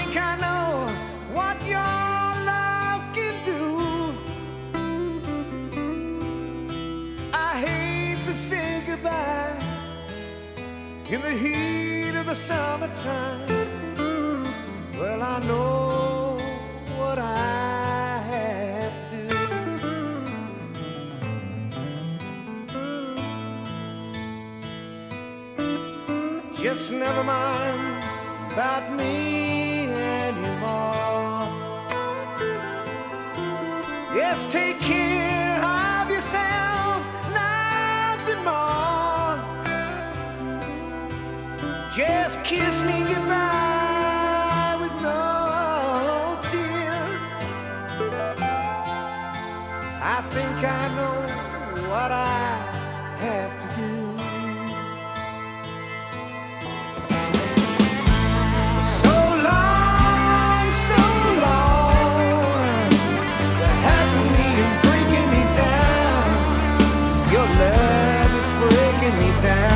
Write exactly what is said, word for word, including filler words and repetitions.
think I know what your love can do. I hate to say goodbye in the heat of the summertime. Well, I know what I have to do. Just never mind about me anymore. Yes, take care of yourself, nothing more. Just kiss me goodbye with no tears. I think I know what I have to do. Your love is breaking me down.